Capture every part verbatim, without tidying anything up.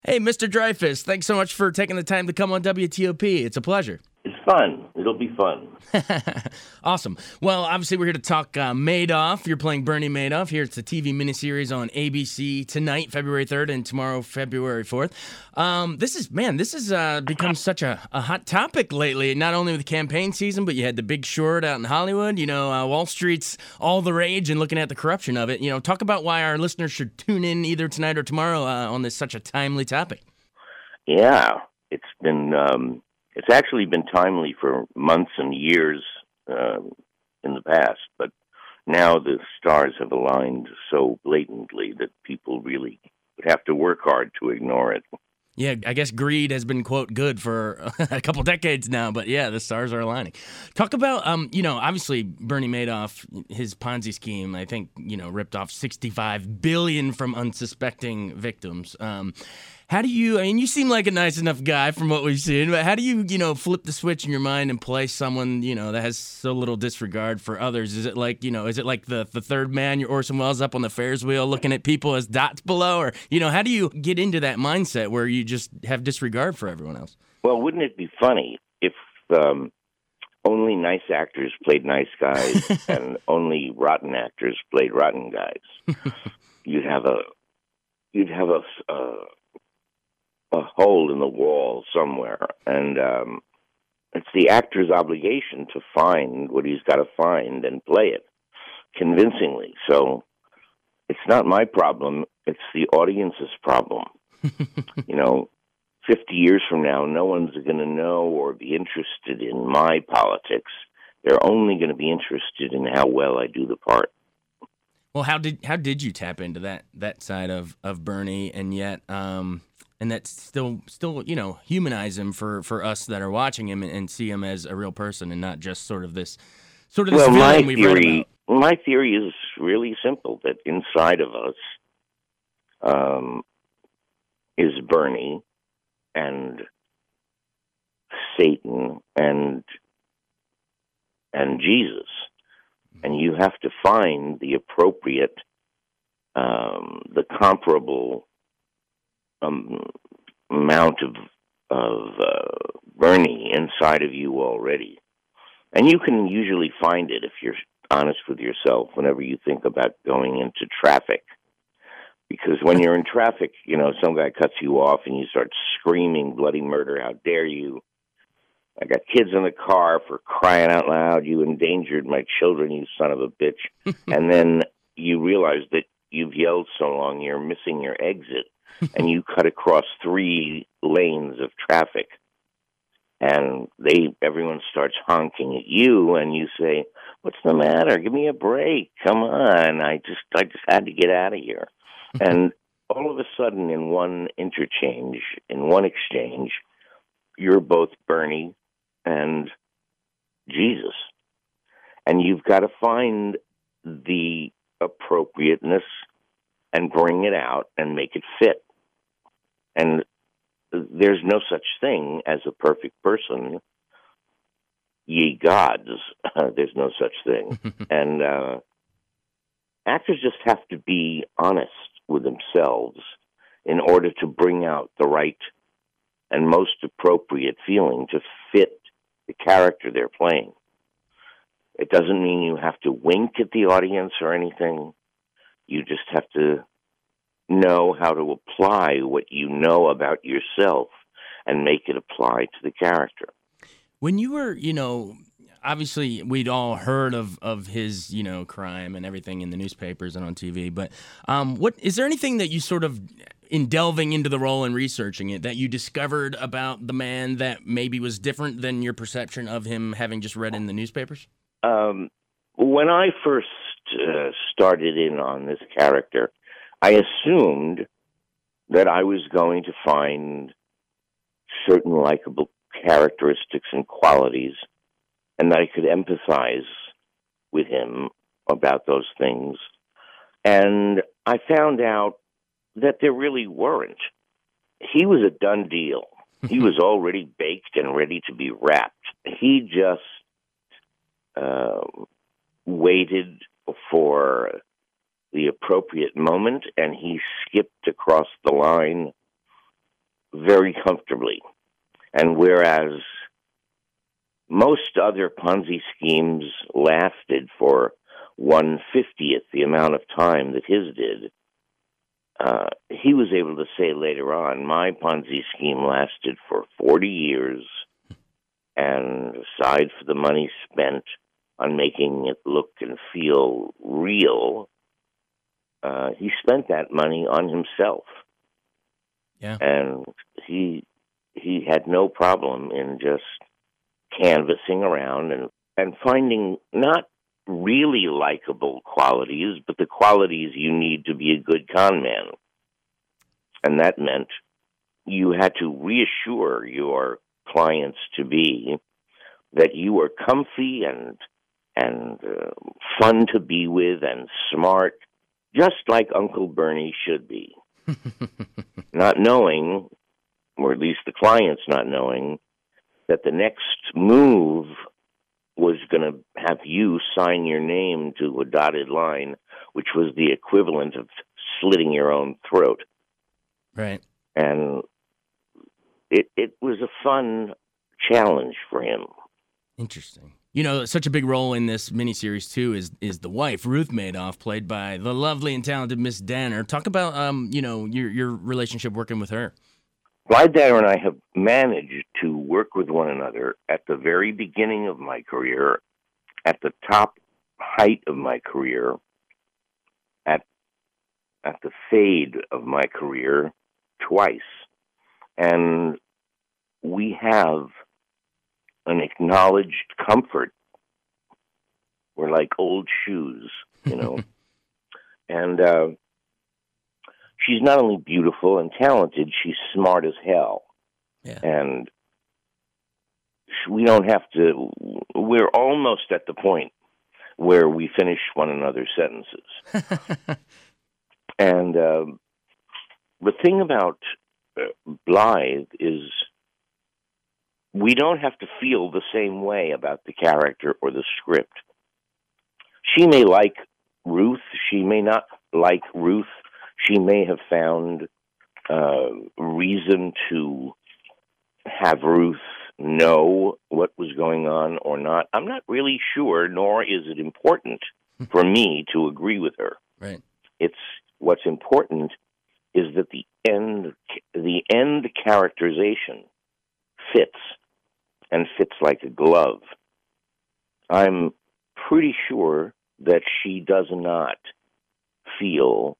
Hey, Mister Dreyfuss, thanks so much for taking the time to come on W T O P. It's a pleasure. It's fun. It'll be fun. Awesome. Well, obviously, we're here to talk uh, Madoff. You're playing Bernie Madoff. Here, it's a T V miniseries on A B C tonight, February third, and tomorrow, February fourth. Um, this is, man, this has uh, become such a, a hot topic lately, not only with the campaign season, but you had The Big Short out in Hollywood. You know, uh, Wall Street's all the rage and looking at the corruption of it. You know, talk about why our listeners should tune in either tonight or tomorrow uh, on this such a timely topic. Yeah, it's been... Um... It's actually been timely for months and years uh, in the past, but now the stars have aligned so blatantly that people really would have to work hard to ignore it. Yeah, I guess greed has been, quote, good for a couple decades now, but yeah, the stars are aligning. Talk about, um, you know, obviously Bernie Madoff, his Ponzi scheme, I think, you know, ripped off sixty-five billion dollars from unsuspecting victims. Um, how do you, I mean, you seem like a nice enough guy from what we've seen, but how do you, you know, flip the switch in your mind and play someone, you know, that has so little disregard for others? Is it like, you know, is it like the, the third man, your Orson Welles up on the Ferris wheel looking at people as dots below? Or, you know, how do you get into that mindset where you just have disregard for everyone else? Well, wouldn't it be funny if um, only nice actors played nice guys and only rotten actors played rotten guys? You'd have a, you'd have a, uh, a hole in the wall somewhere, and um, it's the actor's obligation to find what he's got to find and play it convincingly. So it's not my problem, it's the audience's problem. You know, fifty years from now, no one's going to know or be interested in my politics. They're only going to be interested in how well I do the part. Well, how did how did you tap into that that side of, of Bernie, and yet um, and that's still still you know humanize him for, for us that are watching him and, and see him as a real person and not just sort of this sort of this well, villain my we've theory, read about. My theory is really simple: that inside of us um, is Bernie and Satan and and Jesus. And you have to find the appropriate, um, the comparable um, amount of of uh, Bernie inside of you already. And you can usually find it if you're honest with yourself whenever you think about going into traffic. Because when you're in traffic, you know, some guy cuts you off and you start screaming bloody murder, how dare you? I got kids in the car, for crying out loud. You endangered my children, you son of a bitch. And then you realize that you've yelled so long you're missing your exit, and you cut across three lanes of traffic. And they, everyone starts honking at you, and you say, "What's the matter? Give me a break. Come on. I just, I just had to get out of here." And all of a sudden, in one interchange, in one exchange, you're both Bernie and Jesus. And you've got to find the appropriateness and bring it out and make it fit. And there's no such thing as a perfect person. Ye gods, there's no such thing. And uh, actors just have to be honest with themselves in order to bring out the right and most appropriate feeling to fit the character they're playing. It doesn't mean you have to wink at the audience or anything. You just have to know how to apply what you know about yourself and make it apply to the character. When you were, you know, obviously we'd all heard of, of his, you know, crime and everything in the newspapers and on T V, but um, what is there anything that you sort of, in delving into the role and researching it, that you discovered about the man that maybe was different than your perception of him having just read in the newspapers? Um, when I first uh, started in on this character, I assumed that I was going to find certain likable characteristics and qualities, and that I could empathize with him about those things. And I found out that there really weren't. He was a done deal. He was already baked and ready to be wrapped. He just uh, waited for the appropriate moment, and he skipped across the line very comfortably. And whereas most other Ponzi schemes lasted for one fiftieth the amount of time that his did, uh, he was able to say later on, my Ponzi scheme lasted for forty years, and aside for the money spent on making it look and feel real, uh, he spent that money on himself. Yeah. And he he had no problem in just canvassing around and, and finding not really likable qualities, but the qualities you need to be a good con man. And that meant you had to reassure your clients to be that you were comfy and and uh, fun to be with and smart, just like Uncle Bernie should be. Not knowing, or at least the clients not knowing, that the next move was going to have you sign your name to a dotted line, which was the equivalent of slitting your own throat. Right. And it it was a fun challenge for him. Interesting. You know, such a big role in this miniseries, too, is is the wife, Ruth Madoff, played by the lovely and talented Miss Danner. Talk about, um, you know, your your relationship working with her. Blythe Danner and I have managed to work with one another at the very beginning of my career, at the top height of my career, at at the fade of my career, twice. And we have an acknowledged comfort. We're like old shoes, you know. And uh, she's not only beautiful and talented, she's smart as hell. Yeah. And we don't have to, we're almost at the point where we finish one another's sentences. And uh, the thing about uh, Blythe is we don't have to feel the same way about the character or the script. She may like Ruth. She may not like Ruth. She may have found uh, reason to have Ruth know what was going on or not. I'm not really sure, nor is it important for me to agree with her. Right. It's what's important is that the end, the end characterization fits and fits like a glove. I'm pretty sure that she does not feel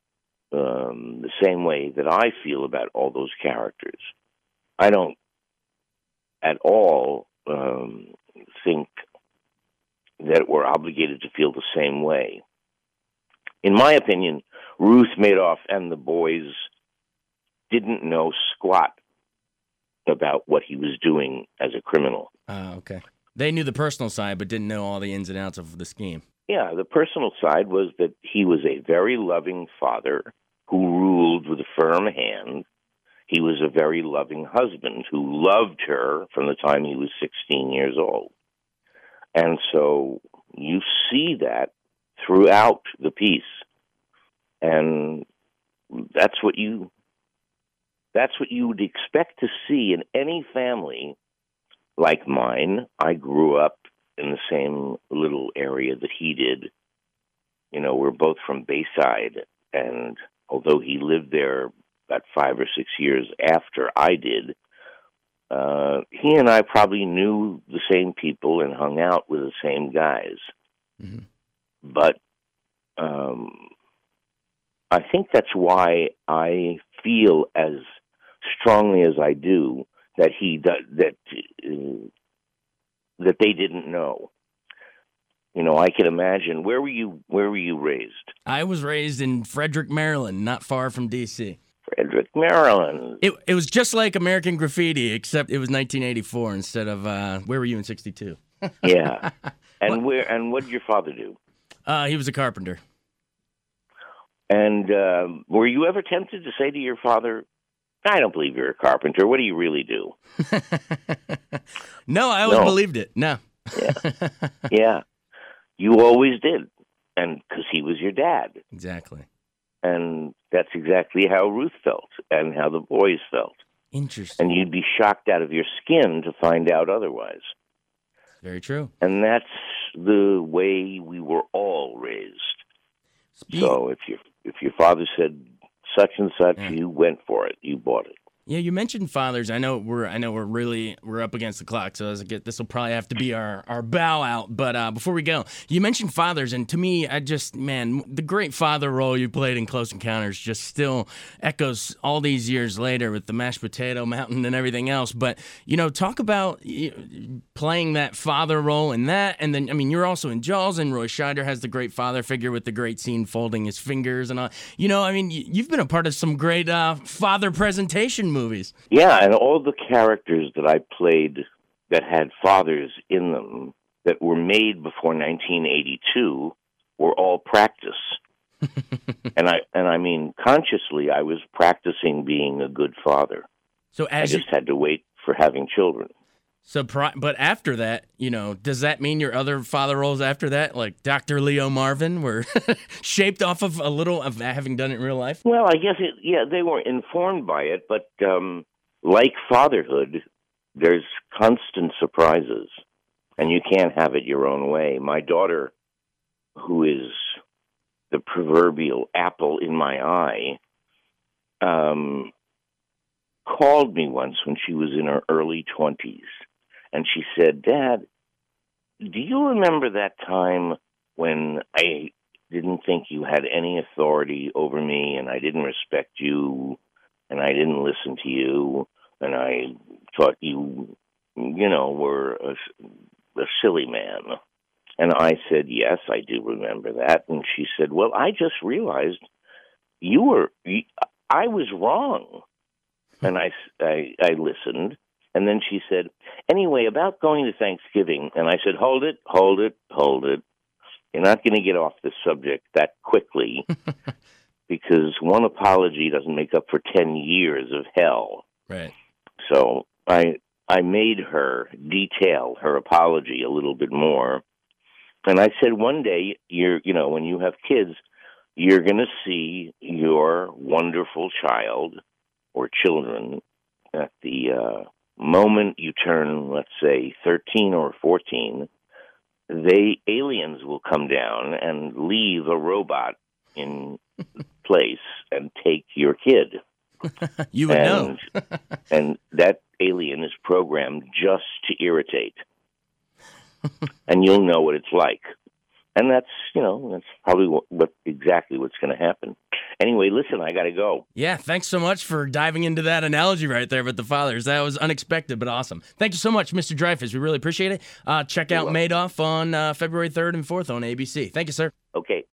um, the same way that I feel about all those characters. I don't at all um, think that we're obligated to feel the same way. In my opinion, Ruth Madoff and the boys didn't know squat about what he was doing as a criminal. Oh, okay. They knew the personal side, but didn't know all the ins and outs of the scheme. Yeah, the personal side was that he was a very loving father who ruled with a firm hand. He was a very loving husband who loved her from the time he was sixteen years old. And so you see that throughout the piece. And that's what you that's what you would expect to see in any family like mine. I grew up in the same little area that he did. You know, we're both from Bayside, and although he lived there about five or six years after I did, uh, he and I probably knew the same people and hung out with the same guys. Mm-hmm. But um, I think that's why I feel as strongly as I do that he that that, uh, that they didn't know. You know, I can imagine. Where were you? Where were you raised? I was raised in Frederick, Maryland, not far from D C Frederick, Maryland. It it was just like American Graffiti, except it was nineteen eighty-four instead of uh, where were you in sixty-two? Yeah, and what? where and what did your father do? Uh, he was a carpenter. And uh, were you ever tempted to say to your father, "I don't believe you're a carpenter. What do you really do?" No, I always no. believed it. No. Yeah, yeah, you always did, and because he was your dad. Exactly. And that's exactly how Ruth felt and how the boys felt. Interesting. And you'd be shocked out of your skin to find out otherwise. Very true. And that's the way we were all raised. Spe- so if your if your father said such and such, yeah. you went for it. You bought it. Yeah, you mentioned fathers. I know we're I know we're really we're up against the clock, so as I get this will probably have to be our, our bow out. But uh, before we go, you mentioned fathers, and to me, I just man, the great father role you played in Close Encounters just still echoes all these years later with the mashed potato mountain and everything else. But you know, talk about you know, playing that father role in that, and then I mean, you're also in Jaws, and Roy Scheider has the great father figure with the great scene folding his fingers and all. You know, I mean, you've been a part of some great uh, father presentation movies. Yeah, and all the characters that I played that had fathers in them that were made before nineteen eighty-two were all practice. and I and I mean consciously I was practicing being a good father. So as I just you... had to wait for having children. So, but after that, you know, does that mean your other father roles after that, like Doctor Leo Marvin, were shaped off of a little of having done it in real life? Well, I guess, it, yeah, they were informed by it, but um, like fatherhood, there's constant surprises, and you can't have it your own way. My daughter, who is the proverbial apple in my eye, um, called me once when she was in her early twenties. And she said, Dad, do you remember that time when I didn't think you had any authority over me, and I didn't respect you, and I didn't listen to you, and I thought you, you know, were a, a silly man? And I said, yes, I do remember that. And she said, well, I just realized you were, I was wrong. And I, I, I listened. And then she said, anyway, about going to Thanksgiving. And I said, hold it, hold it, hold it. You're not going to get off the subject that quickly because one apology doesn't make up for ten years of hell. Right. So I I made her detail her apology a little bit more. And I said, one day, you're, you know, when you have kids, you're going to see your wonderful child or children at the uh, moment you turn, let's say, thirteen or fourteen, they aliens will come down and leave a robot in place and take your kid. You would and, know. And that alien is programmed just to irritate. And you'll know what it's like. And that's, you know, that's probably what, what exactly what's going to happen. Anyway, listen, I got to go. Yeah, thanks so much for diving into that analogy right there with the fathers. That was unexpected, but awesome. Thank you so much, Mister Dreyfuss. We really appreciate it. Uh, check out Madoff on uh, February third and fourth on A B C. Thank you, sir. Okay.